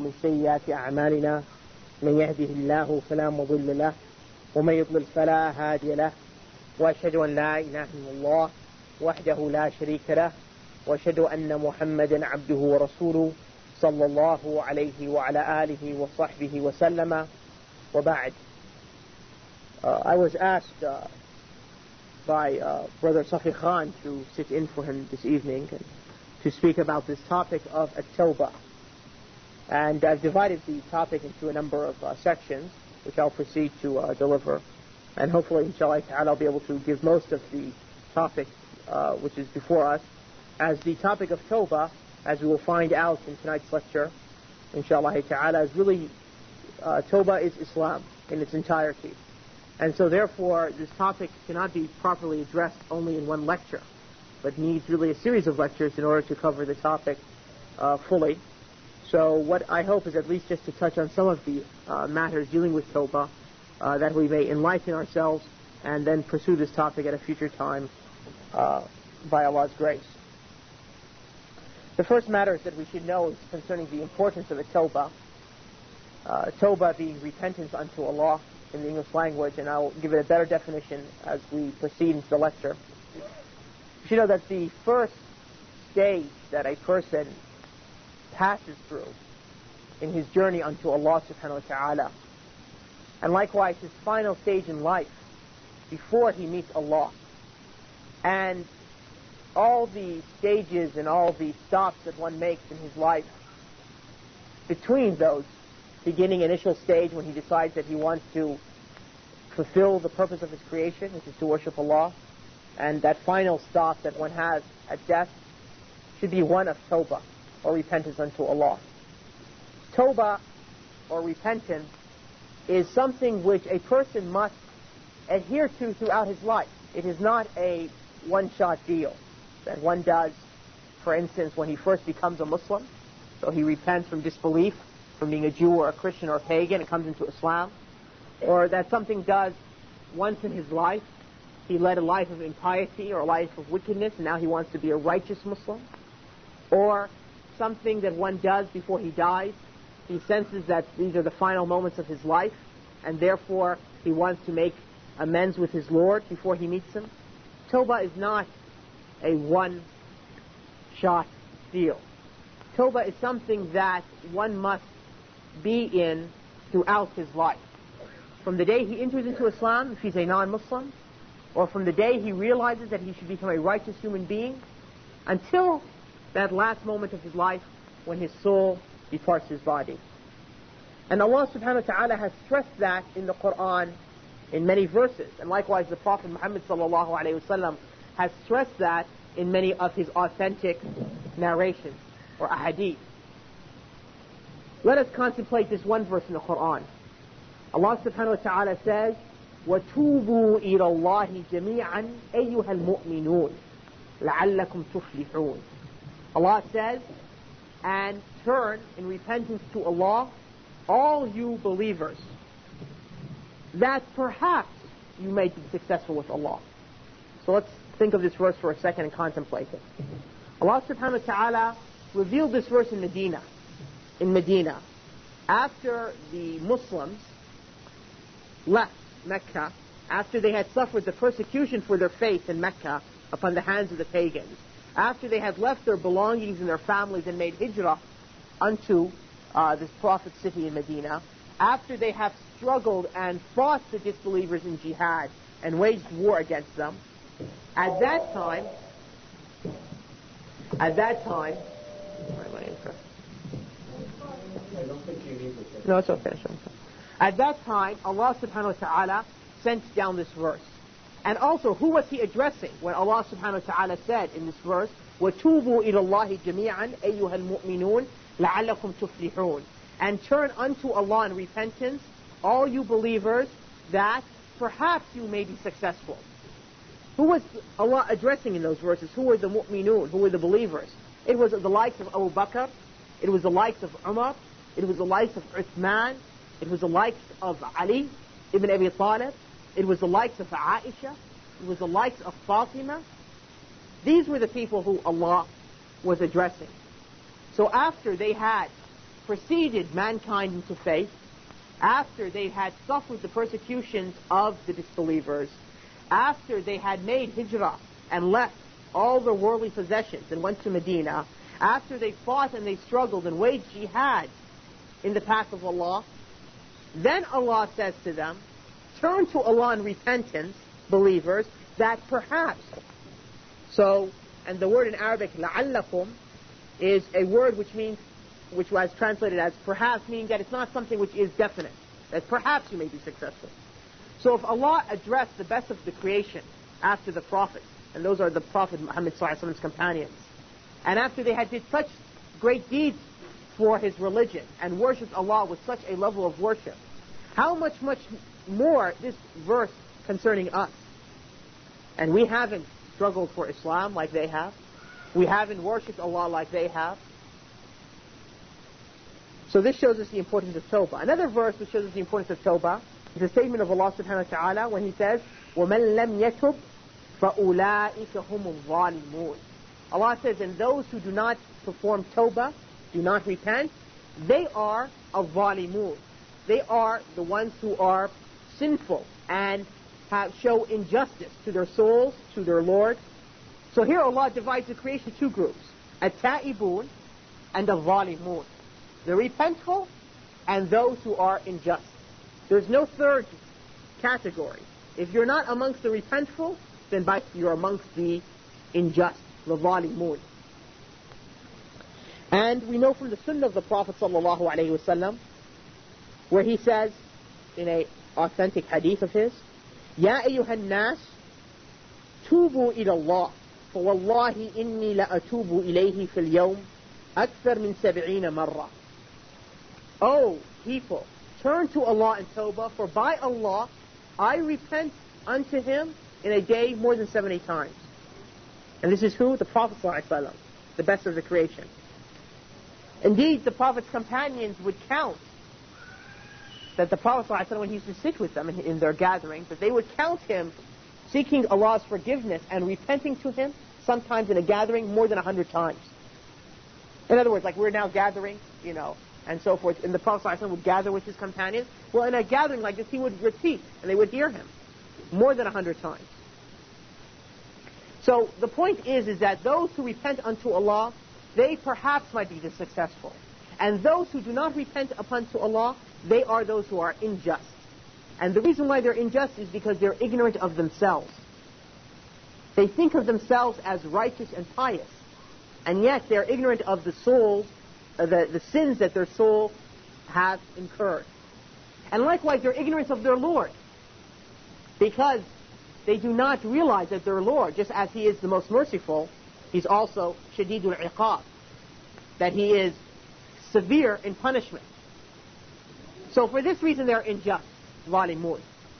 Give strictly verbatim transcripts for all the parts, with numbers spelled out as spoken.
من سيئات أعمالنا من يهده الله فلا مضل له ومن يضلل فلا هادي له وأشهد أن لا إله إلا الله وحده لا شريك له وأشهد أن محمدا عبده ورسوله صلى الله عليه وعلى آله وصحبه وسلم وبعد. uh, I was asked uh, by uh, Brother Safi Khan to sit in for him this evening and to speak about this topic of at-tawbah. And I've divided the topic into a number of uh, sections, which I'll proceed to uh, deliver. And hopefully, inshallah ta'ala, I'll be able to give most of the topic uh, which is before us. As the topic of tawbah, as we will find out in tonight's lecture, inshallah ta'ala, is really, uh, tawbah is Islam in its entirety. And so therefore, this topic cannot be properly addressed only in one lecture, but needs really a series of lectures in order to cover the topic uh, fully. So what I hope is at least just to touch on some of the uh, matters dealing with tawbah, uh, that we may enlighten ourselves and then pursue this topic at a future time uh, by Allah's grace. The first matters that we should know is concerning the importance of a tawbah. Uh, tawbah being repentance unto Allah in the English language, and I'll give it a better definition as we proceed into the lecture. You should know that the first stage that a person passes through in his journey unto Allah subhanahu wa ta'ala, and likewise his final stage in life before he meets Allah, and all the stages and all the stops that one makes in his life between those beginning initial stage when he decides that he wants to fulfill the purpose of his creation, which is to worship Allah, and that final stop that one has at death should be one of tawbah, or repentance unto Allah. Tawbah, or repentance, is something which a person must adhere to throughout his life. It is not a one-shot deal that one does, for instance, when he first becomes a Muslim. So he repents from disbelief, from being a Jew or a Christian or a pagan, and comes into Islam. Or that something does once in his life. He led a life of impiety or a life of wickedness, and now he wants to be a righteous Muslim. Or something that one does before he dies. He senses that these are the final moments of his life, and therefore he wants to make amends with his Lord before he meets him. Tawbah is not a one-shot deal. Tawbah is something that one must be in throughout his life. From the day he enters into Islam, if he's a non-Muslim, or from the day he realizes that he should become a righteous human being, until that last moment of his life when his soul departs his body. And Allah subhanahu wa ta'ala has stressed that in the Quran in many verses. And likewise the Prophet Muhammad sallallahu alayhi wa sallam has stressed that in many of his authentic narrations or ahadith. Let us contemplate this one verse in the Quran. Allah subhanahu wa ta'ala says, وَتُوبُوا إِلَى اللَّهِ جَمِيعًا أَيُّهَا الْمُؤْمِنُونَ لَعَلَّكُمْ تُفْلِحُونَ. Allah says, and turn in repentance to Allah, all you believers, that perhaps you may be successful with Allah. So let's think of this verse for a second and contemplate it. Allah subhanahu wa ta'ala revealed this verse in Medina. In Medina, after the Muslims left Mecca, after they had suffered the persecution for their faith in Mecca upon the hands of the pagans, after they had left their belongings and their families and made hijrah unto uh, this Prophet's city in Medina, after they have struggled and fought the disbelievers in jihad and waged war against them, at that time, at that time, no, it's okay. At that time, Allah subhanahu wa ta'ala sent down this verse. And also, who was he addressing when Allah subhanahu wa ta'ala said in this verse, وَتُوبُوا إِلَى اللَّهِ جَمِيعًا أَيُّهَا الْمُؤْمِنُونَ لَعَلَّكُمْ تُفْلِحُونَ. And turn unto Allah in repentance, all you believers, that perhaps you may be successful. Who was Allah addressing in those verses? Who were the mu'minun? Who were the believers? It was the likes of Abu Bakr. It was the likes of Umar. It was the likes of Uthman. It was the likes of Ali ibn Abi Talib. It was the likes of Aisha. It was the likes of Fatima. These were the people who Allah was addressing. So after they had preceded mankind into faith, after they had suffered the persecutions of the disbelievers, after they had made hijrah and left all their worldly possessions and went to Medina, after they fought and they struggled and waged jihad in the path of Allah, then Allah says to them, turn to Allah in repentance, believers, that perhaps. So, and the word in Arabic, لَعَلَّكُمْ, is a word which means, which was translated as perhaps, meaning that it's not something which is definite, that perhaps you may be successful. So if Allah addressed the best of the creation after the prophets, and those are the Prophet Muhammad sallallahu alaihi wasallam's companions, and after they had did such great deeds for his religion and worshipped Allah with such a level of worship, how much, much more this verse concerning us. And we haven't struggled for Islam like they have. We haven't worshipped Allah like they have. So this shows us the importance of tawbah. Another verse which shows us the importance of tawbah is a statement of Allah subhanahu wa ta'ala when He says, وَمَنْ لَمْ يَتُبْ فَأُولَٰئِكَ هُمُ الظَّالِمُونَ. Allah says, and those who do not perform tawbah, do not repent, they are al-zalimun. They are the ones who are sinful and have, show injustice to their souls, to their Lord. So here Allah divides the creation into two groups, at-ta'ibun and al-zalimun. The repentful and those who are unjust. There's no third category. If you're not amongst the repentful, then by you're amongst the unjust, the zalimun. And we know from the sunnah of the Prophet sallallahu alaihi wasallam, where he says in a authentic hadith of his, يا أيها الناس توبوا إلى الله فوالله إني لأتوب إليه في اليوم أكثر من سبعين مرة. Oh people, turn to Allah in tawbah, for by Allah I repent unto Him in a day more than seventy times. And this is who? The Prophet sallallahu alaihi wasallam, the best of the creation. Indeed, the Prophet's companions would count that the Prophet ﷺ, when he used to sit with them in, in their gatherings, that they would count him seeking Allah's forgiveness and repenting to Him, sometimes in a gathering, more than a hundred times. In other words, like we're now gathering, you know, and so forth, and the Prophet ﷺ would gather with his companions. Well, in a gathering like this, he would repeat, and they would hear him more than a hundred times. So the point is, is that those who repent unto Allah, they perhaps might be the successful. And those who do not repent upon to Allah, they are those who are unjust. And the reason why they're unjust is because they're ignorant of themselves. They think of themselves as righteous and pious, and yet they're ignorant of the souls, uh, the, the sins that their soul have incurred. And likewise, they're ignorant of their Lord, because they do not realize that their Lord, just as He is the most merciful, He's also shadidul iqab, that He is severe in punishment. So for this reason they're unjust, zalimun.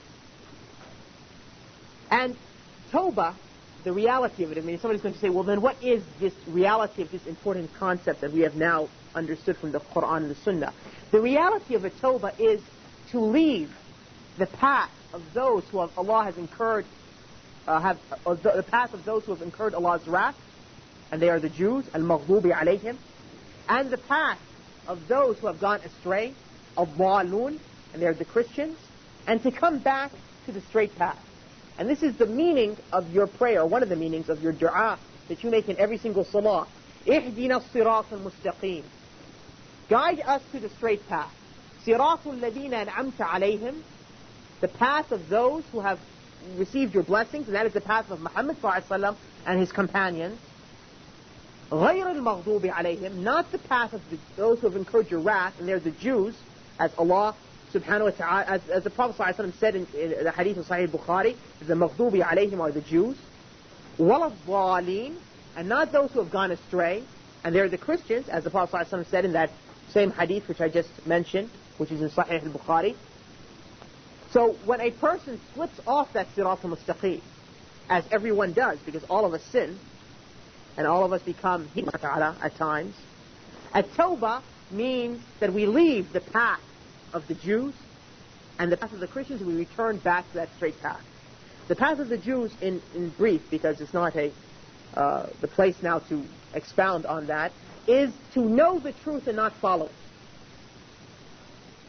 And tawbah, the reality of it, I mean, somebody's going to say, well then what is this reality of this important concept that we have now understood from the Quran and the Sunnah? The reality of a tawbah is to leave the path of those who have, Allah has incurred, uh, have uh, the, the path of those who have incurred Allah's wrath, and they are the Jews, al-maghdubi alayhim, and the path of those who have gone astray, al-dhalun, and they are the Christians, and to come back to the straight path. And this is the meaning of your prayer, one of the meanings of your dua that you make in every single salah. Ihdina as-sirat al-mustaqim. Guide us to the straight path. Siratul ladina an'amta alayhim, the path of those who have received your blessings, and that is the path of Muhammad sallallahu alaihi wasallam and his companions. غَيْرَ الْمَغْضُوبِ عَلَيْهِمْ, not the path of the, those who have incurred your wrath, and they're the Jews, as Allah subhanahu wa ta'ala, as, as the Prophet sallallahu alaihi wasallam said in, in the hadith of Sahih Bukhari, the maghdubi alayhim are the Jews. وَلَا الضَّالِينَ, and not those who have gone astray, and they're the Christians, as the Prophet sallallahu alaihi wasallam said in that same hadith which I just mentioned, which is in Sahih Bukhari. So when a person slips off that sirat al-mustaqim, as everyone does, because all of us sin, and all of us become ta'ala at times, at-tawbah means that we leave the path of the Jews and the path of the Christians, and we return back to that straight path. The path of the Jews, in, in brief, because it's not a uh, the place now to expound on that, is to know the truth and not follow it.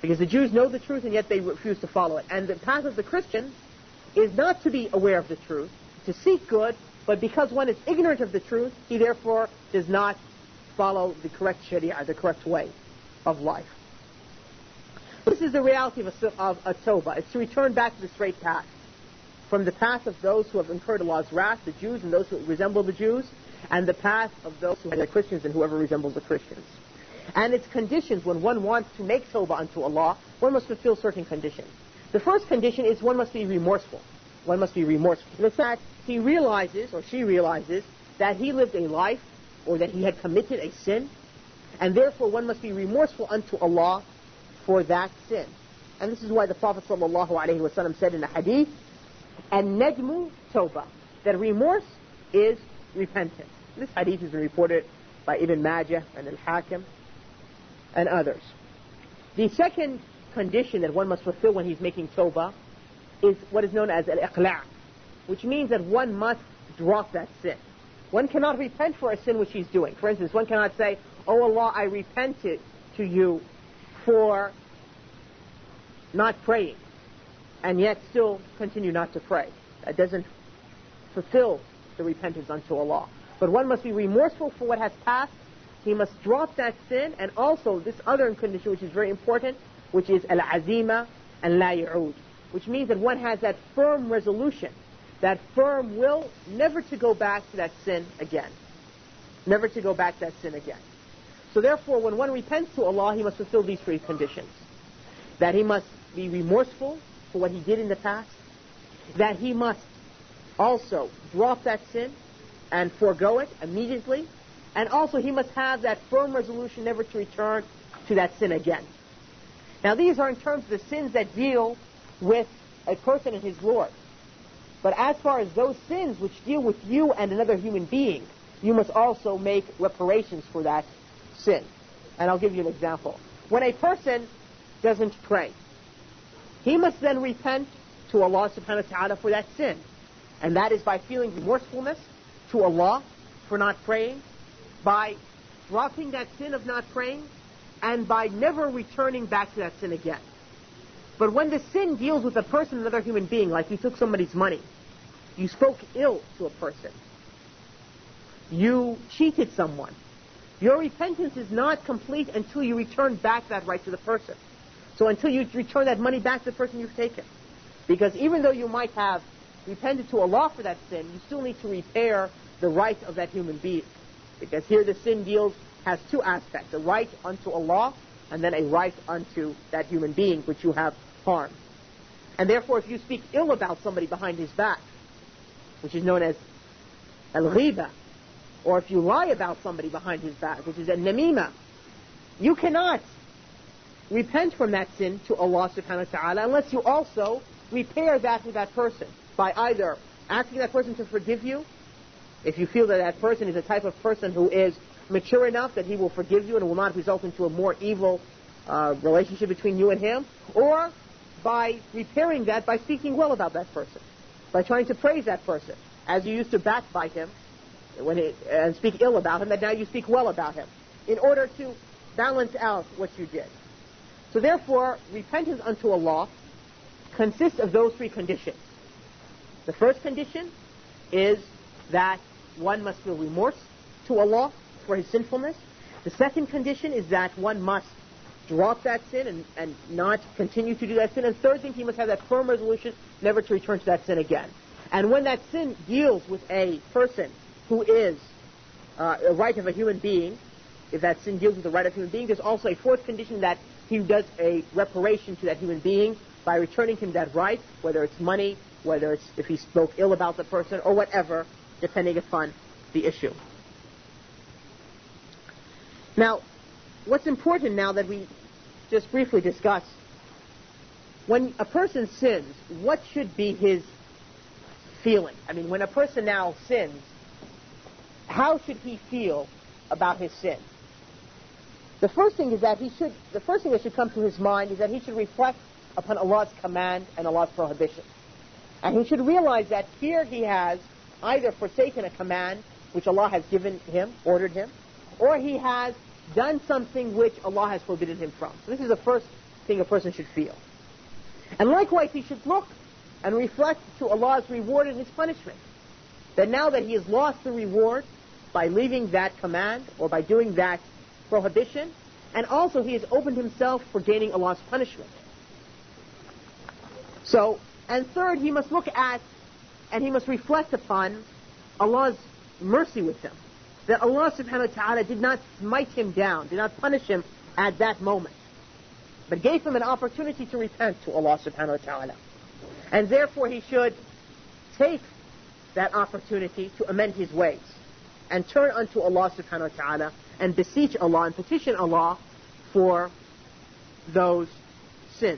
Because the Jews know the truth and yet they refuse to follow it. And the path of the Christians is not to be aware of the truth, to seek good, but because one is ignorant of the truth, he therefore does not follow the correct sharia, the correct way of life. This is the reality of a, of a tawbah. It's to return back to the straight path, from the path of those who have incurred Allah's wrath, the Jews and those who resemble the Jews, and the path of those who are the Christians and whoever resembles the Christians. And its conditions, when one wants to make tawbah unto Allah, one must fulfill certain conditions. The first condition is one must be remorseful. One must be remorseful. In fact, he realizes, or she realizes, that he lived a life, or that he had committed a sin, and therefore one must be remorseful unto Allah for that sin. And this is why the Prophet ﷺ said in the hadith, "An-najmu tawbah," that remorse is repentance. This hadith has been reported by Ibn Majah and Al-Hakim and others. The second condition that one must fulfill when he's making tawbah is what is known as al-iqla', which means that one must drop that sin. One cannot repent for a sin which he's doing. For instance, one cannot say, "Oh Allah, I repented to you for not praying," and yet still continue not to pray. That doesn't fulfill the repentance unto Allah. But one must be remorseful for what has passed. He must drop that sin, and also this other condition which is very important, which is al-azima and la yu'ud, which means that one has that firm resolution, that firm will never to go back to that sin again. Never to go back to that sin again. So therefore, when one repents to Allah, he must fulfill these three conditions. That he must be remorseful for what he did in the past, that he must also drop that sin and forego it immediately, and also he must have that firm resolution never to return to that sin again. Now these are in terms of the sins that deal with a person and his Lord. But as far as those sins which deal with you and another human being, you must also make reparations for that sin. And I'll give you an example. When a person doesn't pray, he must then repent to Allah subhanahu wa ta'ala for that sin. And that is by feeling remorsefulness to Allah for not praying, by dropping that sin of not praying, and by never returning back to that sin again. But when the sin deals with a person, another human being, like you took somebody's money, you spoke ill to a person, you cheated someone, your repentance is not complete until you return back that right to the person. So until you return that money back to the person you've taken. Because even though you might have repented to Allah for that sin, you still need to repair the right of that human being. Because here the sin deals, has two aspects, a right unto Allah, and then a right unto that human being which you have harmed. And therefore, if you speak ill about somebody behind his back, which is known as al-ghiba, or if you lie about somebody behind his back, which is al-namima, you cannot repent from that sin to Allah subhanahu wa ta'ala unless you also repair that with that person by either asking that person to forgive you, if you feel that that person is a type of person who is mature enough that he will forgive you and it will not result into a more evil uh, relationship between you and him, or by repairing that by speaking well about that person, by trying to praise that person, as you used to backbite him when it, and speak ill about him, that now you speak well about him, in order to balance out what you did. So therefore, repentance unto Allah consists of those three conditions. The first condition is that one must feel remorse to Allah for his sinfulness. The second condition is that one must drop that sin and, and not continue to do that sin. And third thing, he must have that firm resolution never to return to that sin again. And when that sin deals with a person who is uh, a right of a human being, if that sin deals with the right of a human being, there's also a fourth condition that he does a reparation to that human being by returning him that right, whether it's money, whether it's if he spoke ill about the person, or whatever, depending upon the issue. Now, what's important now that we just briefly discuss, when a person sins, what should be his feeling? I mean, when a person now sins, how should he feel about his sin? The first thing is that he should, the first thing that should come to his mind is that he should reflect upon Allah's command and Allah's prohibition. And he should realize that here he has either forsaken a command which Allah has given him, ordered him, or he has done something which Allah has forbidden him from. So this is the first thing a person should feel. And likewise, he should look and reflect to Allah's reward and His punishment. That now that he has lost the reward by leaving that command or by doing that prohibition, and also he has opened himself for gaining Allah's punishment. So, and third, he must look at and he must reflect upon Allah's mercy with him. That Allah subhanahu wa ta'ala did not smite him down, did not punish him at that moment, but gave him an opportunity to repent to Allah subhanahu wa ta'ala. And therefore he should take that opportunity to amend his ways and turn unto Allah subhanahu wa ta'ala and beseech Allah and petition Allah for those sins.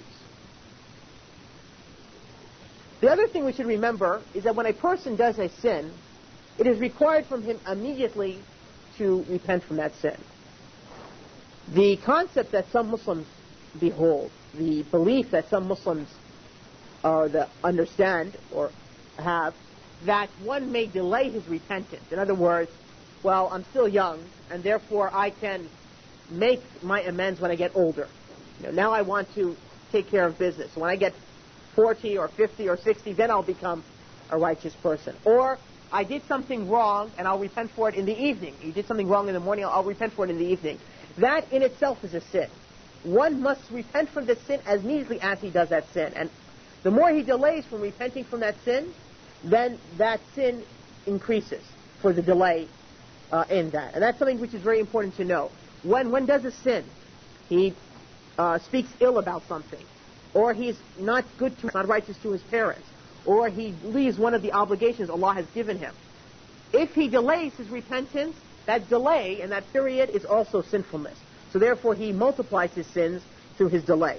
The other thing we should remember is that when a person does a sin, it is required from him immediately to repent from that sin. The concept that some Muslims behold, the belief that some Muslims uh, that understand or have, that one may delay his repentance. In other words, well, I'm still young, and therefore I can make my amends when I get older. You know, now I want to take care of business. When I get forty or fifty or sixty, then I'll become a righteous person. Or I did something wrong, and I'll repent for it in the evening. You did something wrong in the morning, I'll repent for it in the evening. That in itself is a sin. One must repent from the sin as immediately as he does that sin. And the more he delays from repenting from that sin, then that sin increases for the delay uh, in that. And that's something which is very important to know. When one does a sin, he uh, speaks ill about something, or he's not good to, not righteous to his parents, or he leaves one of the obligations Allah has given him. If he delays his repentance, that delay and that period is also sinfulness. So therefore he multiplies his sins through his delay.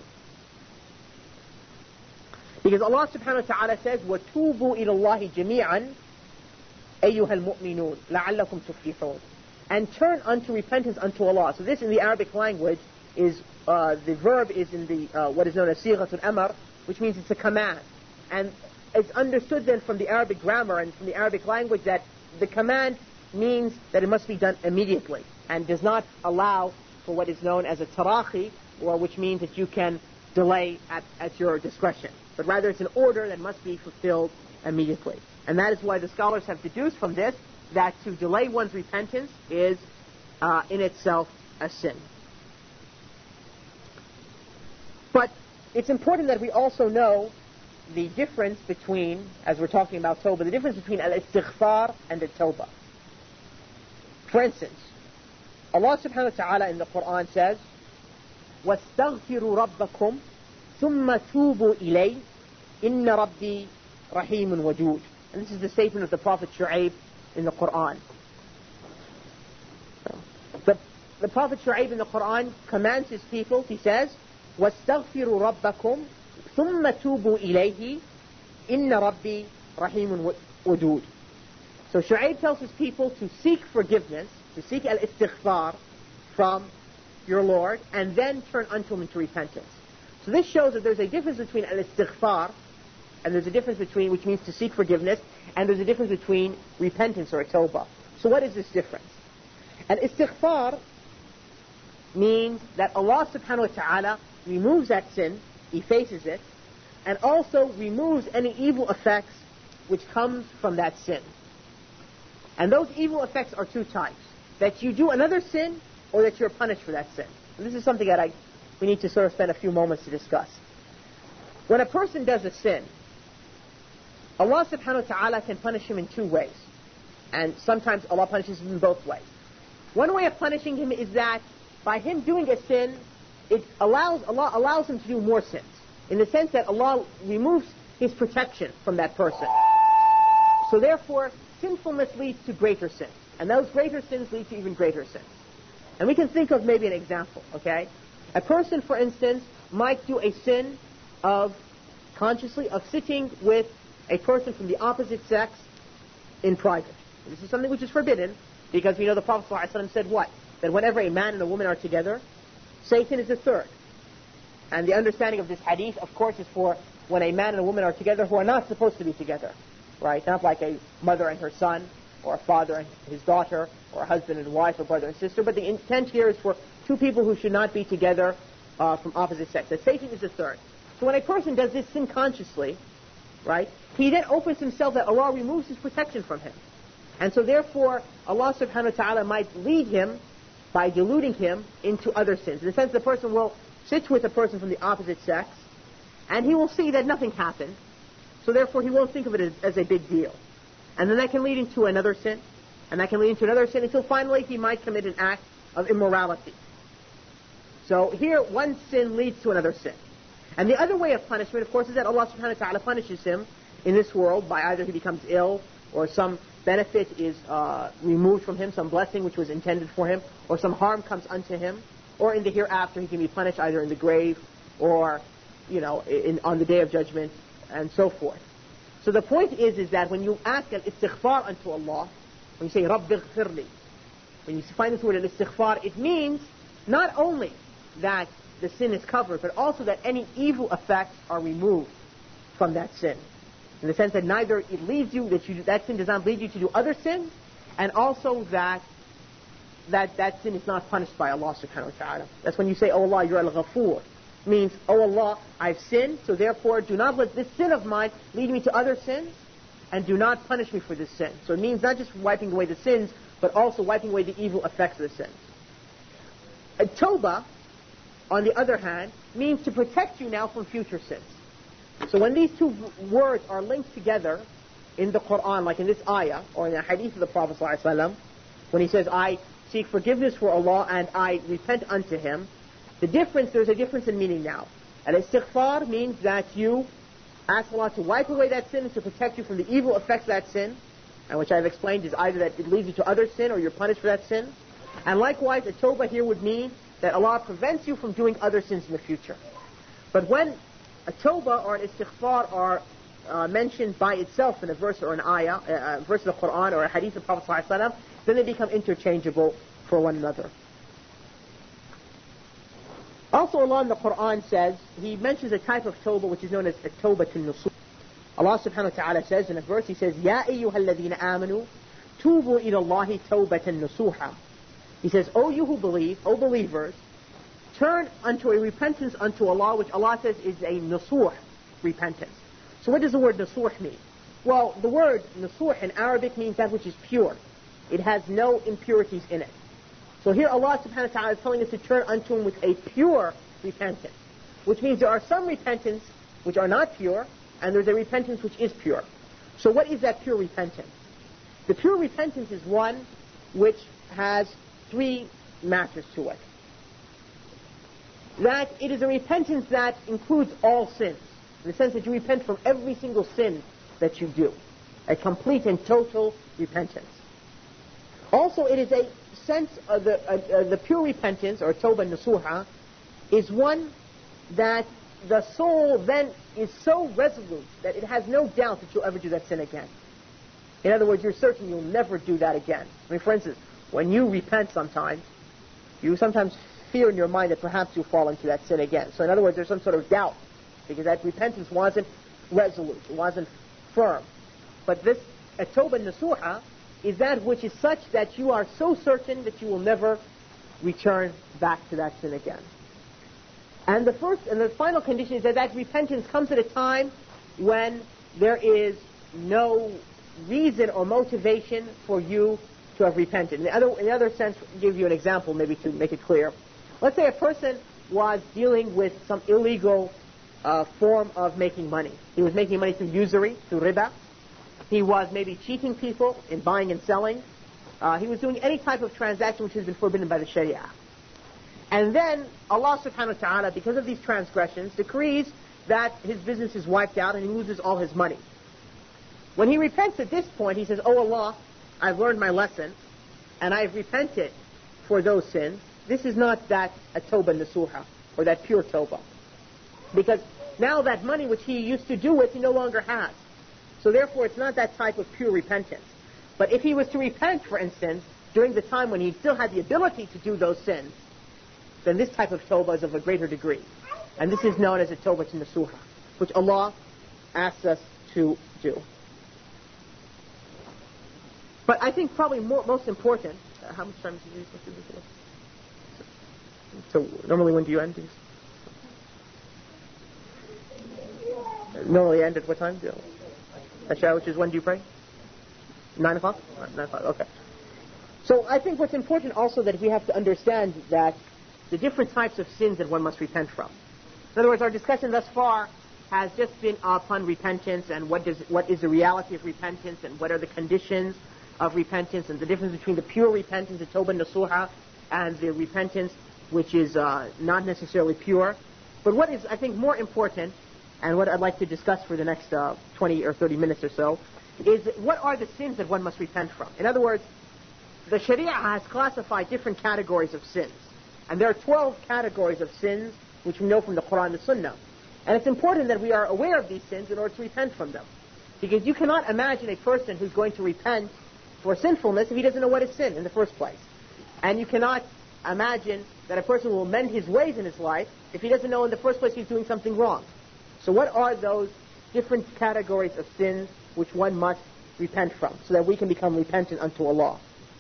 Because Allah subhanahu wa ta'ala says, وَتُوبُوا إِلَى اللَّهِ جَمِيعًا أَيُّهَا الْمُؤْمِنُونَ لَعَلَّكُمْ تُفْلِحُونَ. And turn unto repentance unto Allah. So this in the Arabic language is, uh, the verb is in the, uh, what is known as sighatul amr, which means it's a command. And it's understood then from the Arabic grammar and from the Arabic language that the command means that it must be done immediately and does not allow for what is known as a tarahi, or which means that you can delay at, at your discretion. But rather it's an order that must be fulfilled immediately. And that is why the scholars have deduced from this that to delay one's repentance is uh, in itself a sin. But it's important that we also know the difference between, as we're talking about tawbah, the difference between al-istighfar and the tawbah. For instance, Allah subhanahu wa ta'ala in the Quran says, وَاسْتَغْفِرُوا رَبَّكُمْ ثُمَّ تُوبُوا إِلَيْهِ إِنَّ رَبِّي رَحِيمٌ وَجُودٌ. And this is the statement of the Prophet Shu'aib in the Quran. The, the Prophet Shu'aib in the Quran commands his people, he says, وَاسْتَغْفِرُوا رَبَّكُمْ ثُمَّ تُوبُوا إِلَيْهِ إِنَّ رَبِّي رَحِيمٌ وَجُودٌ. So Shu'aib tells his people to seek forgiveness, to seek al-istighfar from your Lord, and then turn unto him into repentance. So this shows that there's a difference between al-istighfar, and there's a difference between, which means to seek forgiveness, and there's a difference between repentance or a tawbah. So what is this difference? Al-istighfar means that Allah subhanahu wa ta'ala removes that sin, effaces it, and also removes any evil effects which comes from that sin. And those evil effects are two types. That you do another sin, or that you're punished for that sin. And this is something that I, we need to sort of spend a few moments to discuss. When a person does a sin, Allah subhanahu wa ta'ala can punish him in two ways. And sometimes Allah punishes him in both ways. One way of punishing him is that by him doing a sin, it allows Allah allows him to do more sins. In the sense that Allah removes His protection from that person. So therefore, sinfulness leads to greater sins. And those greater sins lead to even greater sins. And we can think of maybe an example, okay? A person, for instance, might do a sin of, consciously, of sitting with a person from the opposite sex in private. And this is something which is forbidden, because we know the Prophet ﷺ said what? That whenever a man and a woman are together, Satan is the third. And the understanding of this hadith, of course, is for when a man and a woman are together who are not supposed to be together. Right? Not like a mother and her son, or a father and his daughter, or a husband and wife, or brother and sister. But the intent here is for two people who should not be together uh, from opposite sex. That Satan is the third. So when a person does this sin consciously, right, he then opens himself that Allah removes his protection from him. And so therefore, Allah subhanahu wa ta'ala might lead him by deluding him into other sins. In the sense the person will sit with a person from the opposite sex, and he will see that nothing happened, so therefore he won't think of it as, as a big deal. And then that can lead into another sin, and that can lead into another sin, until finally he might commit an act of immorality. So here, one sin leads to another sin. And the other way of punishment, of course, is that Allah subhanahu wa ta'ala punishes him in this world by either he becomes ill, or some benefit is uh, removed from him, some blessing which was intended for him, or some harm comes unto him, or in the hereafter he can be punished either in the grave or, you know, in, on the day of judgment, and so forth. So the point is, is that when you ask al-istighfar unto Allah, when you say Rabbi ighfirli, when you find this word al-istighfar, it means not only that the sin is covered, but also that any evil effects are removed from that sin. In the sense that neither it leads you, that you that sin does not lead you to do other sins, and also that that, that sin is not punished by Allah subhanahu wa ta'ala. That's when you say, Oh Allah, you're al-Ghafoor. Means, Oh Allah, I've sinned, so therefore do not let this sin of mine lead me to other sins, and do not punish me for this sin. So it means not just wiping away the sins, but also wiping away the evil effects of the sins. A tawbah, on the other hand, means to protect you now from future sins. So when these two words are linked together in the Quran, like in this ayah, or in the hadith of the Prophet ﷺ, when he says, I seek forgiveness for Allah and I repent unto Him, the difference, there's a difference in meaning now. Al-istighfar means that you ask Allah to wipe away that sin and to protect you from the evil effects of that sin, and which I've explained is either that it leads you to other sin or you're punished for that sin. And likewise, a tawbah here would mean that Allah prevents you from doing other sins in the future. But when a tawbah or an istighfar are uh, mentioned by itself in a verse or an ayah, a verse of the Quran or a hadith of the Prophet ﷺ, then they become interchangeable for one another. Also Allah in the Quran says, He mentions a type of tawbah which is known as a tawbatul nusuh. Allah subhanahu wa ta'ala says in a verse, He says, Ya ayyuhalladhina amanu, tubu ila Allahi tawbatan nusuha. He says, O you who believe, O believers, turn unto a repentance unto Allah, which Allah says is a nusuh, repentance. So what does the word nusuh mean? Well, the word nusuh in Arabic means that which is pure. It has no impurities in it. So here Allah subhanahu wa ta'ala is telling us to turn unto Him with a pure repentance, which means there are some repentance which are not pure, and there's a repentance which is pure. So what is that pure repentance? The pure repentance is one which has three matters to it. That it is a repentance that includes all sins, in the sense that you repent from every single sin that you do. A complete and total repentance. Also, it is a sense of the, uh, uh, the pure repentance, or tawbah nasuha, is one that the soul then is so resolute that it has no doubt that you'll ever do that sin again. In other words, you're certain you'll never do that again. I mean, for instance, when you repent sometimes, you sometimes fear in your mind that perhaps you'll fall into that sin again. So in other words, there's some sort of doubt, because that repentance wasn't resolute, it wasn't firm. But this at-tawbah nasuha is that which is such that you are so certain that you will never return back to that sin again. And the first and the final condition is that that repentance comes at a time when there is no reason or motivation for you to have repented. In the other, in the other sense, I'll give you an example maybe to make it clear. Let's say a person was dealing with some illegal uh, form of making money. He was making money through usury, through riba. He was maybe cheating people in buying and selling. Uh, he was doing any type of transaction which has been forbidden by the Sharia. And then Allah subhanahu wa ta'ala, because of these transgressions, decrees that his business is wiped out and he loses all his money. When he repents at this point, he says, Oh Allah, I've learned my lesson and I've repented for those sins. This is not that a tawbah nasuha, or that pure tawbah. Because now that money which he used to do with, he no longer has. So therefore it's not that type of pure repentance. But if he was to repent, for instance, during the time when he still had the ability to do those sins, then this type of tawbah is of a greater degree. And this is known as a tawbah nasuha, which Allah asks us to do. But I think probably more, most important, uh, how much time did you use? So, so normally when do you end these? Normally end at what time? Isha, which is when do you pray? Nine o'clock? Nine o'clock, okay. So I think what's important also that we have to understand that the different types of sins that one must repent from. In other words, our discussion thus far has just been upon repentance and what does what is the reality of repentance and what are the conditions of repentance and the difference between the pure repentance, the tawbah nasuha, and the repentance which is uh, not necessarily pure. But what is, I think, more important, and what I'd like to discuss for the next uh, twenty or thirty minutes or so, is what are the sins that one must repent from? In other words, the Sharia has classified different categories of sins. And there are twelve categories of sins which we know from the Quran and the Sunnah. And it's important that we are aware of these sins in order to repent from them. Because you cannot imagine a person who's going to repent for sinfulness if he doesn't know what is sin in the first place. And you cannot imagine that a person will mend his ways in his life if he doesn't know in the first place he's doing something wrong. So what are those different categories of sins which one must repent from so that we can become repentant unto Allah?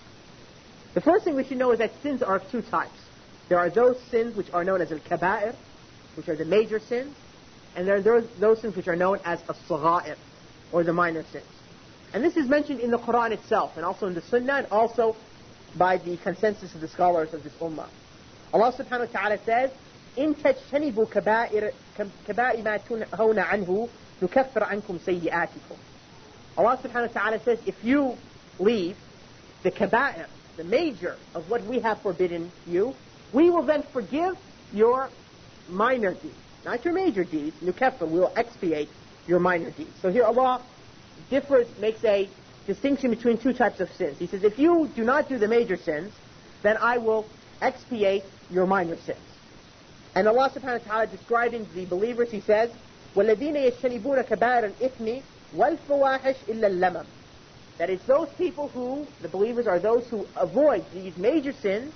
The first thing we should know is that sins are of two types. There are those sins which are known as al-kaba'ir, which are the major sins, and there are those, those sins which are known as as-sagha'ir, or the minor sins. And this is mentioned in the Quran itself, and also in the Sunnah, and also by the consensus of the scholars of this ummah. Allah subhanahu wa ta'ala says, إِن تَجْتَنِبُوا كَبَائِرَ مَا تُنْهَوْنَ عَنْهُ نُكَفِّرْ عَنْكُمْ سَيِّئَاتِكُمْ. Allah subhanahu wa ta'ala says, if you leave the kaba'ir, the major of what we have forbidden you, we will then forgive your minor deeds. Not your major deeds, nukaffir, we will expiate your minor deeds. So here Allah differs, makes a distinction between two types of sins. He says, if you do not do the major sins, then I will expiate your minor sins. And Allah subhanahu wa ta'ala describing the believers, He says, وَالَّذِينَ يَجْتَنِبُونَ كَبَائِرَ الْإِثْمِ وَالْفَوَاحِشِ إِلَّا اللَّمَمِ. That is, those people who, the believers are those who avoid these major sins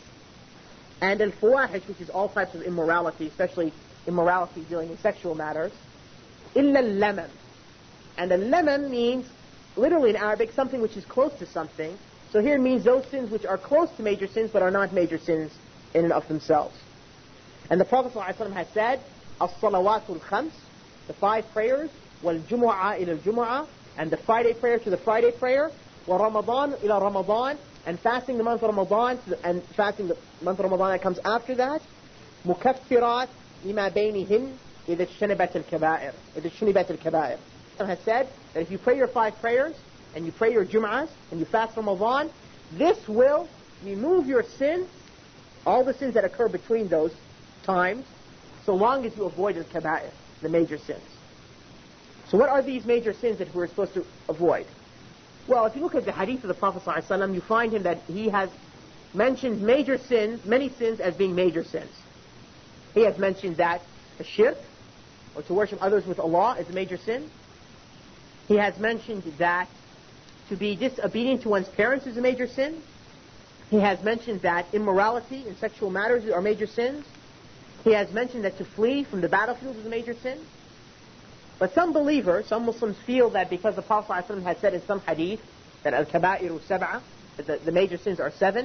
and al-fawahish, which is all types of immorality, especially immorality dealing in sexual matters, illa al-lamam. And al-lamam means, literally in Arabic, something which is close to something. So here it means those sins which are close to major sins but are not major sins in and of themselves. And the Prophet ﷺ has said, as-salawatul khams, the five prayers, wal-jumu'ah ila al-jumu'ah, and the Friday prayer to the Friday prayer, wa Ramadan ila Ramadan, and fasting the month of Ramadan, and fasting the month of Ramadan that comes after that, mukaffirat lima baynihim idha shanibat al-kaba'ir, idha shanibat al-kaba'ir. Has said that if you pray your five prayers, and you pray your Jum'ahs, and you fast Ramadan, this will remove your sins, all the sins that occur between those times, so long as you avoid al-kaba'ir, the major sins. So what are these major sins that we're supposed to avoid? Well, if you look at the hadith of the Prophet ﷺ, you find him that he has mentioned major sins, many sins as being major sins. He has mentioned that a shirk, or to worship others with Allah, is a major sin. He has mentioned that to be disobedient to one's parents is a major sin. He has mentioned that immorality in sexual matters are major sins. He has mentioned that to flee from the battlefield is a major sin. But some believers, some Muslims feel that because the Prophet ﷺ had said in some hadith that al-kaba'iru sab'a, that the, the major sins are seven,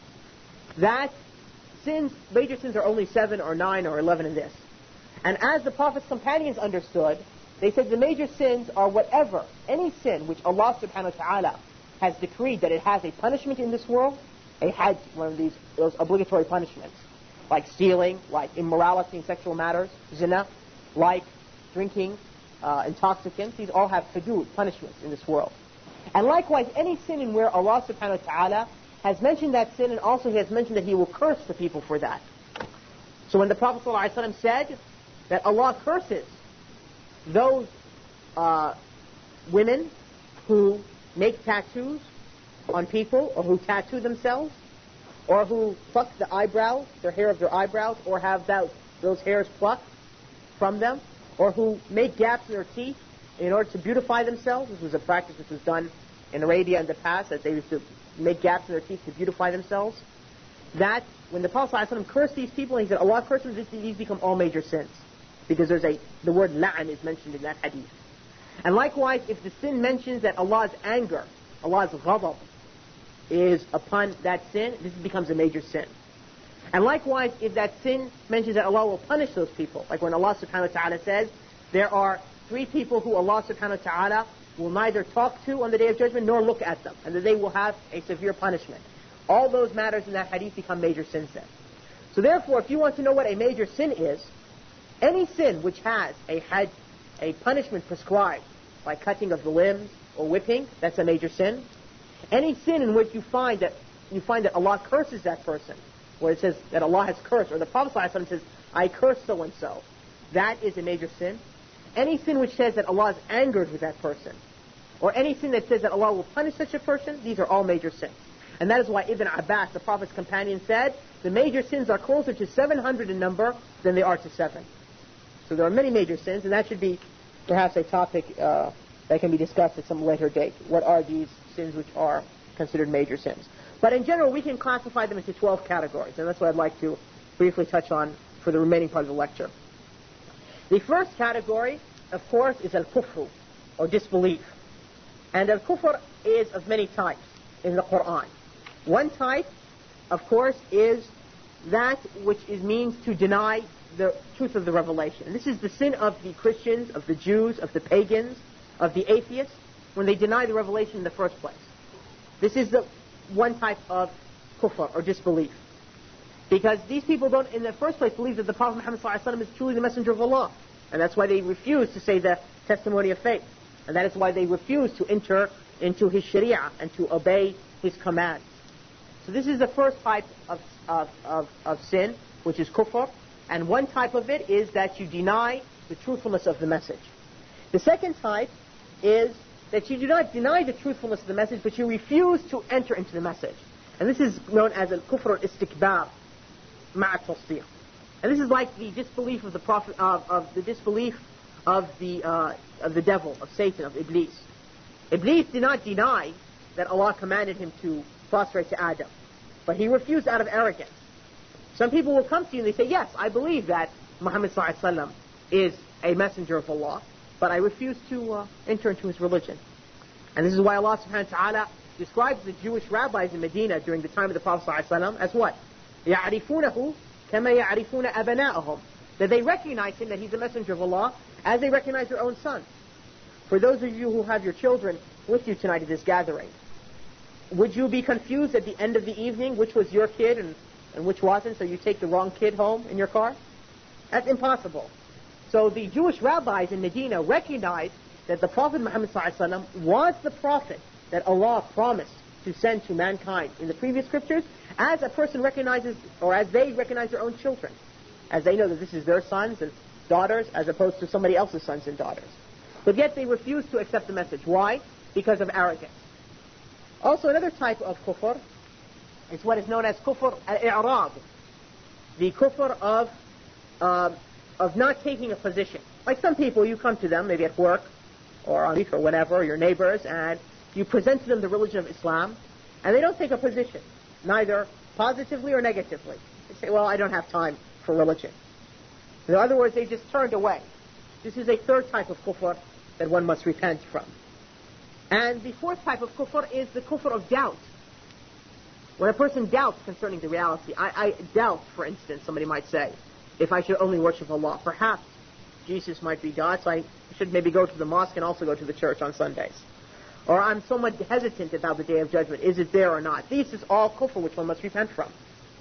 that sins, major sins are only seven or nine or eleven in this. And as the Prophet's companions understood, they said the major sins are whatever, any sin which Allah subhanahu wa ta'ala has decreed that it has a punishment in this world, a had one of these those obligatory punishments, like stealing, like immorality in sexual matters, zina, like drinking, uh, intoxicants. These all have hudud, punishments in this world. And likewise, any sin in where Allah subhanahu wa ta'ala has mentioned that sin, and also He has mentioned that He will curse the people for that. So when the Prophet ﷺ said that Allah curses those uh, women who make tattoos on people, or who tattoo themselves, or who pluck the eyebrows, their hair of their eyebrows, or have that, those hairs plucked from them, or who make gaps in their teeth in order to beautify themselves. This was a practice which was done in Arabia in the past, that they used to make gaps in their teeth to beautify themselves. That, when the Prophet ﷺ cursed these people, he said, Allah cursed them, these become all major sins. Because there's a, the word la'an is mentioned in that hadith. And likewise, if the sin mentions that Allah's anger, Allah's ghadab, is upon that sin, this becomes a major sin. And likewise, if that sin mentions that Allah will punish those people, like when Allah subhanahu wa ta'ala says, there are three people who Allah subhanahu wa ta'ala will neither talk to on the Day of Judgment nor look at them, and that they will have a severe punishment. All those matters in that hadith become major sins then. So therefore, if you want to know what a major sin is, any sin which has a had a punishment prescribed by cutting of the limbs or whipping, that's a major sin. Any sin in which you find that you find that Allah curses that person, where it says that Allah has cursed, or the Prophet ﷺ says, I curse so and so, that is a major sin. Any sin which says that Allah is angered with that person, or any sin that says that Allah will punish such a person, these are all major sins. And that is why Ibn Abbas, the Prophet's companion, said, the major sins are closer to seven hundred in number than they are to seven. So there are many major sins, and that should be perhaps a topic uh, that can be discussed at some later date. What are these sins which are considered major sins? But in general, we can classify them into twelve categories, and that's what I'd like to briefly touch on for the remaining part of the lecture. The first category, of course, is al-kufr, or disbelief. And al-kufr is of many types in the Quran. One type, of course, is that which is means to deny the truth of the revelation. And this is the sin of the Christians, of the Jews, of the pagans, of the atheists, when they deny the revelation in the first place. This is the one type of kufr, or disbelief. Because these people don't, in the first place, believe that the Prophet Muhammad ﷺ is truly the messenger of Allah. And that's why they refuse to say the testimony of faith. And that is why they refuse to enter into his sharia and to obey his commands. So this is the first type of, of, of, of sin, which is kufr. And one type of it is that you deny the truthfulness of the message. The second type is that you do not deny the truthfulness of the message, but you refuse to enter into the message. And this is known as al-kufr al-istikbar ma'a tasdiq. And this is like the disbelief of the prophet, of, of the disbelief of the uh, of the devil, of Satan, of Iblis. Iblis did not deny that Allah commanded him to prostrate to Adam, but he refused out of arrogance. Some people will come to you and they say, yes, I believe that Muhammad sallallahu alaihi wasallam is a messenger of Allah, but I refuse to uh, enter into his religion. And this is why Allah subhanahu wa ta'ala describes the Jewish rabbis in Medina during the time of the Prophet sallallahu alaihi wasallam as what? يَعْرِفُونَهُ كَمَا يَعْرِفُونَ أَبْنَاءَهُم. That they recognize him, that he's a messenger of Allah, as they recognize their own sons. For those of you who have your children with you tonight at this gathering, would you be confused at the end of the evening which was your kid and, and which wasn't, so you take the wrong kid home in your car? That's impossible. So the Jewish rabbis in Medina recognized that the Prophet Muhammad ﷺ was the prophet that Allah promised to send to mankind in the previous scriptures, as a person recognizes, or as they recognize their own children, as they know that this is their sons and daughters, as opposed to somebody else's sons and daughters. But yet they refuse to accept the message. Why? Because of arrogance. Also, another type of kufr is what is known as kufr al-i'rad, the kufr of uh, of not taking a position. Like some people, you come to them, maybe at work or on or whatever, your neighbors, and you present to them the religion of Islam, and they don't take a position, neither positively or negatively. They say, well, I don't have time for religion. In other words, they just turned away. This is a third type of kufr that one must repent from. And the fourth type of kufr is the kufr of doubt. When a person doubts concerning the reality, I, I doubt, for instance, somebody might say, if I should only worship Allah, perhaps Jesus might be God, so I should maybe go to the mosque and also go to the church on Sundays. Or I'm somewhat hesitant about the Day of Judgment. Is it there or not? This is all kufr which one must repent from.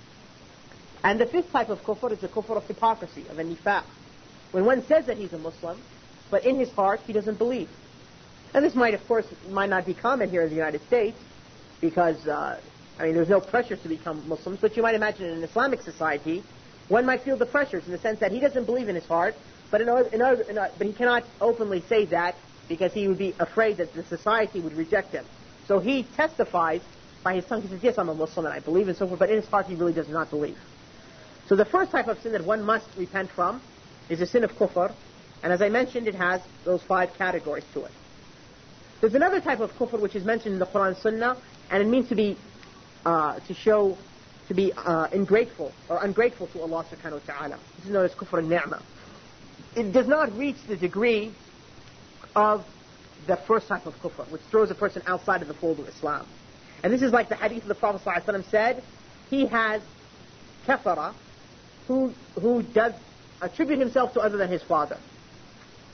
And the fifth type of kufr is the kufr of hypocrisy, of a nifaq. When one says that he's a Muslim, but in his heart he doesn't believe. And this might, of course, might not be common here in the United States, because, uh, I mean, there's no pressure to become Muslims, but you might imagine in an Islamic society, one might feel the pressures in the sense that he doesn't believe in his heart, but in order, in order, in order, but he cannot openly say that because he would be afraid that the society would reject him. So he testifies by his tongue. He says, yes, I'm a Muslim and I believe and so forth, but in his heart he really does not believe. So the first type of sin that one must repent from is the sin of kufr, and as I mentioned, it has those five categories to it. There's another type of kufr which is mentioned in the Quran and Sunnah, and it means to be, uh, to show, to be uh, ingrateful or ungrateful to Allah subhanahu wa ta'ala. This is known as kufr al-ni'mah. It does not reach the degree of the first type of kufr, which throws a person outside of the fold of Islam. And this is like the hadith of the Prophet ﷺ said, he has kafara, who, who does attribute himself to other than his father.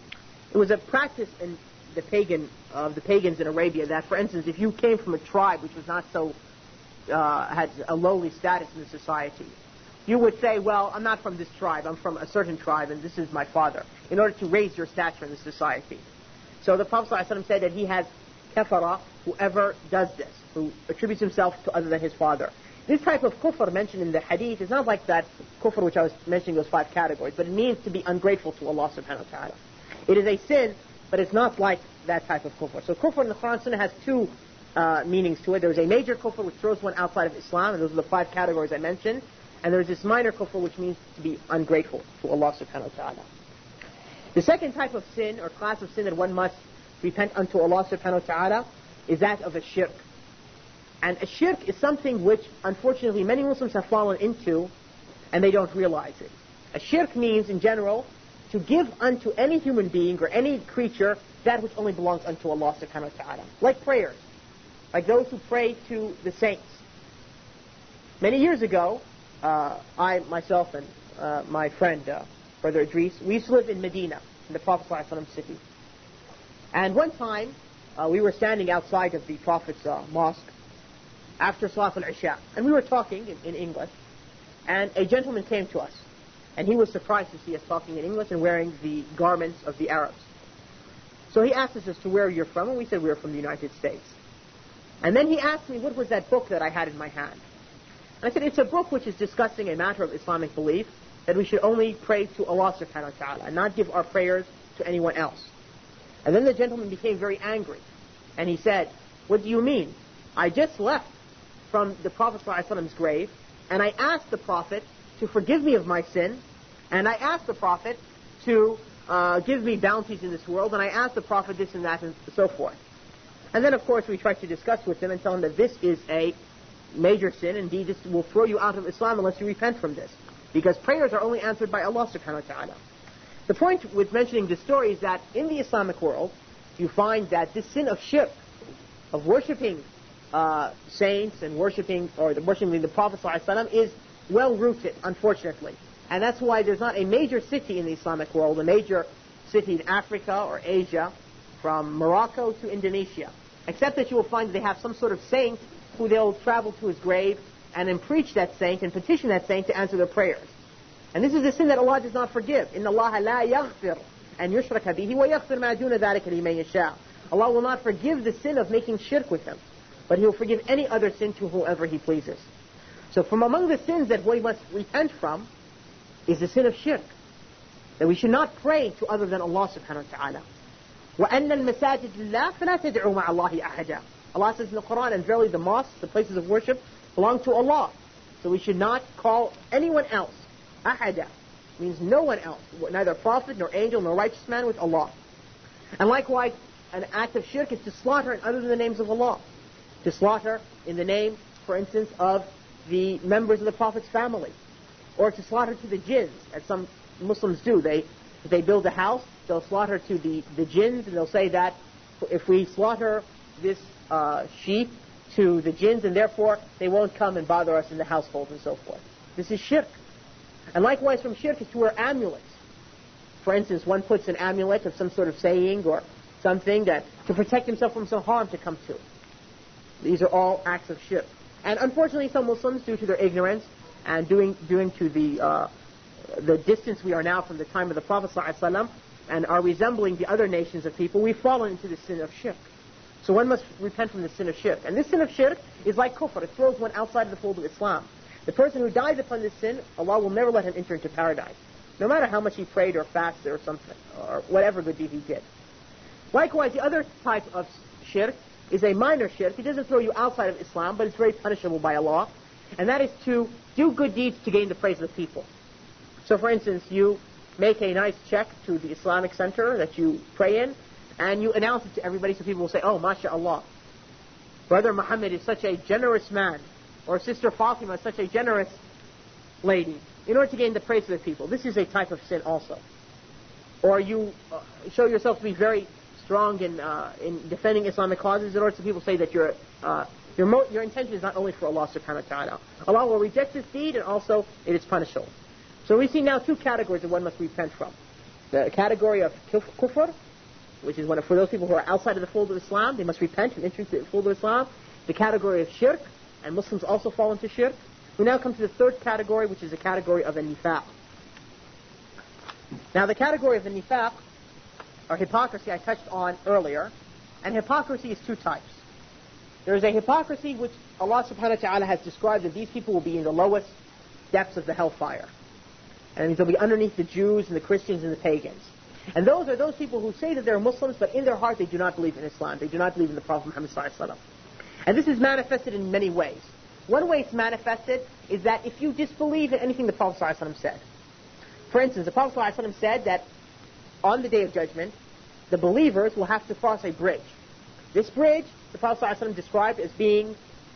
It was a practice in the pagan of uh, the pagans in Arabia that, for instance, if you came from a tribe which was not so uh, had a lowly status in the society, you would say, well, I'm not from this tribe, I'm from a certain tribe, and this is my father, in order to raise your stature in the society. So the Prophet ﷺ said that he has kafara, whoever does this, who attributes himself to other than his father. This type of kufr mentioned in the hadith is not like that kufr which I was mentioning, those five categories, but it means to be ungrateful to Allah subhanahu wa ta'ala. It is a sin, but it's not like that type of kufr. So kufr in the Quran Sunnah has two uh, meanings to it. There's a major kufr which throws one outside of Islam, and those are the five categories I mentioned. And there's this minor kufr which means to be ungrateful to Allah subhanahu wa ta'ala. The second type of sin, or class of sin that one must repent unto Allah subhanahu wa ta'ala, is that of a shirk. And a shirk is something which, unfortunately, many Muslims have fallen into, and they don't realize it. A shirk means, in general, to give unto any human being or any creature that which only belongs unto Allah subhanahu wa ta'ala. Like prayers. Like those who pray to the saints. Many years ago, uh, I, myself, and uh, my friend, uh, Brother Idris, we used to live in Medina, in the Prophet ﷺ city. And one time, uh, we were standing outside of the Prophet's uh, mosque after Salat al-Isha, and we were talking in, in English, and a gentleman came to us, and he was surprised to see us talking in English and wearing the garments of the Arabs. So he asked us as to where you're from, and we said we were from the United States. And then he asked me what was that book that I had in my hand. And I said, it's a book which is discussing a matter of Islamic belief, that we should only pray to Allah subhanahu wa ta'ala, and not give our prayers to anyone else. And then the gentleman became very angry, and he said, what do you mean? I just left from the Prophet ﷺ's grave, and I asked the Prophet to forgive me of my sin, and I asked the Prophet to uh, give me bounties in this world, and I asked the Prophet this and that and so forth. And then, of course, we tried to discuss with him and tell him that this is a major sin. Indeed, this will throw you out of Islam unless you repent from this, because prayers are only answered by Allah subhanahu wa ta'ala. The point with mentioning this story is that in the Islamic world, you find that this sin of shirk, of worshipping uh, saints and worshipping, or the, worshipping the Prophet ﷺ, is well rooted, unfortunately. And that's why there's not a major city in the Islamic world, a major city in Africa or Asia, from Morocco to Indonesia, except that you will find that they have some sort of saint who they'll travel to his grave and then preach that saint and petition that saint to answer their prayers. And this is a sin that Allah does not forgive. إِنَّ اللَّهَ لَا يَغْفِرُ أَنْ يُشْرَكَ بِهِ وَيَغْفِرْ مَا دُونَ ذَلِكَ لِمَنْ يَشَاءُ. Allah will not forgive the sin of making shirk with Him, but He will forgive any other sin to whoever He pleases. So from among the sins that we must repent from is the sin of shirk, that we should not pray to other than Allah subhanahu wa ta'ala. وَأَنَّ الْمَسَاجِدَ لِلَّهِ فَلَا تَدْعُوا مَعَ اللَّهِ أَحَدًا. Allah says in the Quran, and verily the mosques, the places of worship, belong to Allah. So we should not call anyone else. Ahada means no one else, neither prophet, nor angel, nor righteous man, with Allah. And likewise, an act of shirk is to slaughter in other than the names of Allah. To slaughter in the name, for instance, of the members of the Prophet's family. Or to slaughter to the jinns, as some Muslims do. They, if they build a house, they'll slaughter to the, the jinns, and they'll say that if we slaughter this uh, sheep to the jinns, and therefore they won't come and bother us in the household and so forth. This is shirk. And likewise from shirk is to wear amulets. For instance, one puts an amulet of some sort of saying or something that to protect himself from some harm to come to. These are all acts of shirk. And unfortunately some Muslims, due to their ignorance and doing, doing to the, uh, the distance we are now from the time of the Prophet ﷺ, and are resembling the other nations of people, we've fallen into the sin of shirk. So one must repent from the sin of shirk. And this sin of shirk is like kufr. It throws one outside of the fold of Islam. The person who dies upon this sin, Allah will never let him enter into paradise, no matter how much he prayed or fasted or something, or whatever good deed he did. Likewise, the other type of shirk is a minor shirk. It doesn't throw you outside of Islam, but it's very punishable by Allah. And that is to do good deeds to gain the praise of the people. So for instance, you make a nice check to the Islamic center that you pray in, and you announce it to everybody so people will say, oh, mashallah, Brother Muhammad is such a generous man, or Sister Fatima is such a generous lady, in order to gain the praise of the people. This is a type of sin also. Or you uh, show yourself to be very strong in uh, in defending Islamic causes in order to people say that your uh, your mo- your intention is not only for Allah subhanahu wa ta'ala. Allah will reject this deed, and also it is punishable. So we see now two categories that one must repent from. The category of kufr, which is one of, for those people who are outside of the fold of Islam, they must repent and enter into the fold of Islam. The category of shirk, and Muslims also fall into shirk. We now come to the third category, which is the category of the nifaq. Now the category of the nifaq, or hypocrisy, I touched on earlier, and hypocrisy is two types. There is a hypocrisy which Allah subhanahu wa ta'ala has described that these people will be in the lowest depths of the hellfire. And they'll be underneath the Jews and the Christians and the pagans. And those are those people who say that they're Muslims, but in their heart they do not believe in Islam. They do not believe in the Prophet Muhammad sallallahu alaihi wasallam. And this is manifested in many ways. One way it's manifested is that if you disbelieve in anything the Prophet sallallahu alaihi wasallam said. For instance, the Prophet sallallahu alaihi wasallam said that on the Day of Judgment, the believers will have to cross a bridge. This bridge, the Prophet sallallahu alaihi wasallam described as being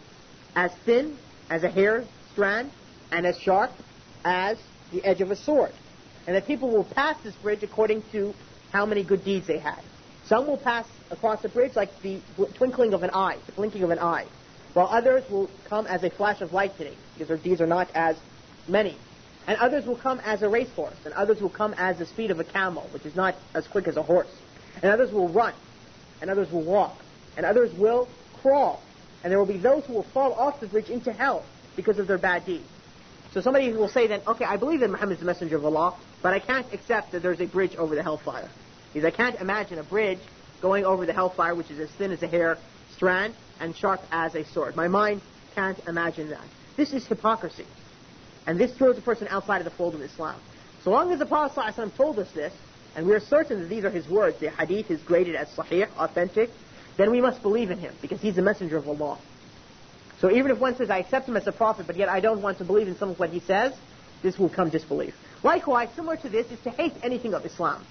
as thin as a hair strand and as sharp as the edge of a sword. And that people will pass this bridge according to how many good deeds they had. Some will pass across the bridge like the twinkling of an eye, the blinking of an eye, while others will come as a flash of lightning, because their deeds are not as many. And others will come as a racehorse, and others will come as the speed of a camel, which is not as quick as a horse. And others will run, and others will walk, and others will crawl. And there will be those who will fall off the bridge into hell because of their bad deeds. So somebody will say then, okay, I believe that Muhammad is the messenger of Allah, but I can't accept that there's a bridge over the hellfire. Because I can't imagine a bridge going over the hellfire which is as thin as a hair strand and sharp as a sword. My mind can't imagine that. This is hypocrisy. And this throws a person outside of the fold of Islam. So long as the Prophet ﷺ told us this, and we are certain that these are his words, the hadith is graded as sahih, authentic, then we must believe in him, because he's the messenger of Allah. So even if one says, I accept him as a prophet, but yet I don't want to believe in some of what he says, this will come disbelief. Likewise, similar to this, is to hate anything of Islam.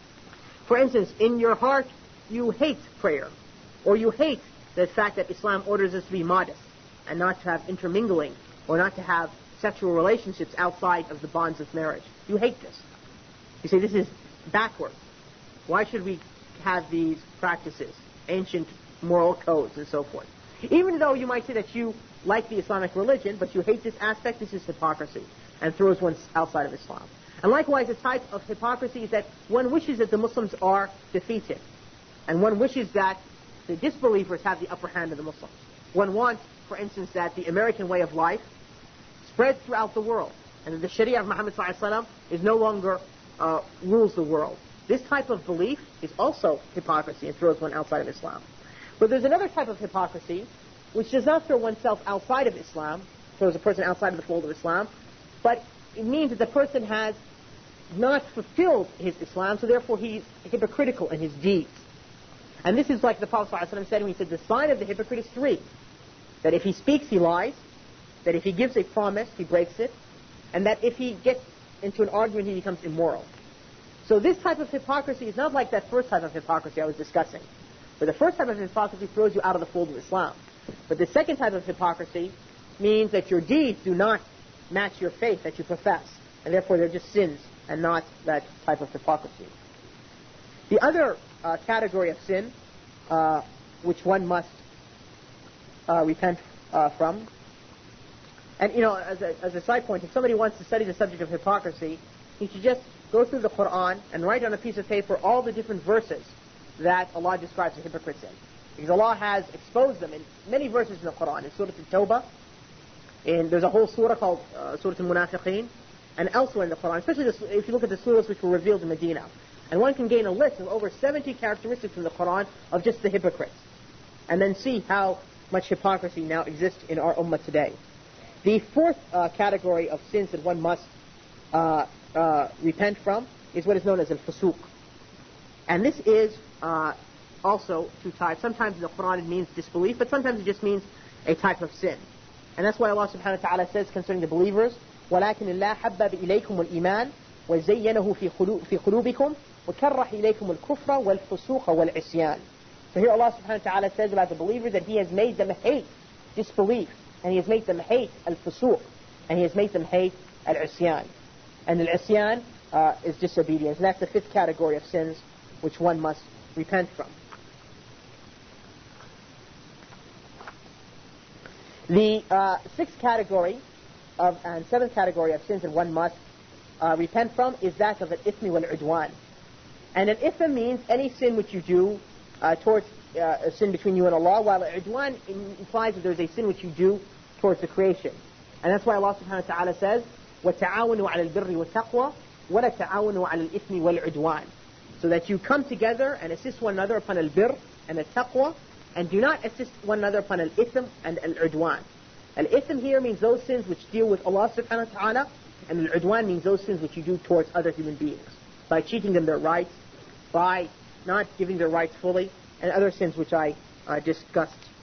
For instance, in your heart, you hate prayer, or you hate the fact that Islam orders us to be modest, and not to have intermingling, or not to have sexual relationships outside of the bonds of marriage. You hate this. You say, this is backwards. Why should we have these practices, ancient moral codes, and so forth? Even though you might say that you like the Islamic religion, but you hate this aspect, this is hypocrisy, and throws one outside of Islam. And likewise, a type of hypocrisy is that one wishes that the Muslims are defeated, and one wishes that the disbelievers have the upper hand of the Muslims. One wants, for instance, that the American way of life spread throughout the world, and that the Sharia of Muhammad sallallahu alaihi wasallam is no longer uh, rules the world. This type of belief is also hypocrisy and throws one outside of Islam. But there's another type of hypocrisy which does not throw oneself outside of Islam, throws a person outside of the fold of Islam, but it means that the person has not fulfilled his Islam, so therefore he's hypocritical in his deeds. And this is like the Prophet ﷺ said when he said, the sign of the hypocrite is three. That if he speaks, he lies. That if he gives a promise, he breaks it. And that if he gets into an argument, he becomes immoral. So this type of hypocrisy is not like that first type of hypocrisy I was discussing. But the first type of hypocrisy throws you out of the fold of Islam. But the second type of hypocrisy means that your deeds do not match your faith that you profess. And therefore they're just sins and not that type of hypocrisy. The other uh, category of sin, uh, which one must uh, repent uh, from, and you know, as a, as a side point, if somebody wants to study the subject of hypocrisy, he should just go through the Quran and write on a piece of paper all the different verses that Allah describes the hypocrites in. Because Allah has exposed them in many verses in the Quran. In Surah Al-Tawbah, and there's a whole surah called uh, Surah Al-Munafiqeen, and elsewhere in the Quran, especially the, if you look at the surahs which were revealed in Medina. And one can gain a list of over seventy characteristics in the Quran of just the hypocrites. And then see how much hypocrisy now exists in our ummah today. The fourth uh, category of sins that one must uh, uh, repent from is what is known as al-fusuq. And this is uh, also two types. Sometimes in the Quran it means disbelief, but sometimes it just means a type of sin. And that's why Allah subhanahu wa ta'ala says concerning the believers, وَلَكِنِ اللَّهَ حَبَّبَ إِلَيْكُمُ الْإِيمَانِ وَزَيَّنَهُ فِي قُلُوبِكُمْ وَكَرَّهَ إِلَيْكُمُ الْكُفْرَ وَالْفُسُوقَ وَالْعِصْيَانِ. So here Allah subhanahu wa ta'ala says about the believers that He has made them hate disbelief, and He has made them hate al-fusuq, and He has made them hate al-isyan. And al-isyan uh, is disobedience. And that's the fifth category of sins which one must repent from. The uh, sixth category of, and seventh category of sins that one must uh, repent from is that of al-ithmi wal-udwan. And al-ithm means any sin which you do uh, towards uh, a sin between you and Allah, while al-udwan implies that there's a sin which you do towards the creation. And that's why Allah subhanahu wa ta'ala says, وَتَعَاوَنُوا عَلَى الْبِرِّ وَالتَّقْوَى وَلَا تَعَاوَنُوا عَلَى الْإِثْمِ وَالْعُدْوَانِ. So that you come together and assist one another upon al-birr and al-taqwa, and do not assist one another upon al-ithm and al-udwan. Al-ithm here means those sins which deal with Allah subhanahu wa ta'ala, and al-udwan means those sins which you do towards other human beings, by cheating them their rights, by not giving their rights fully, and other sins which I uh, discussed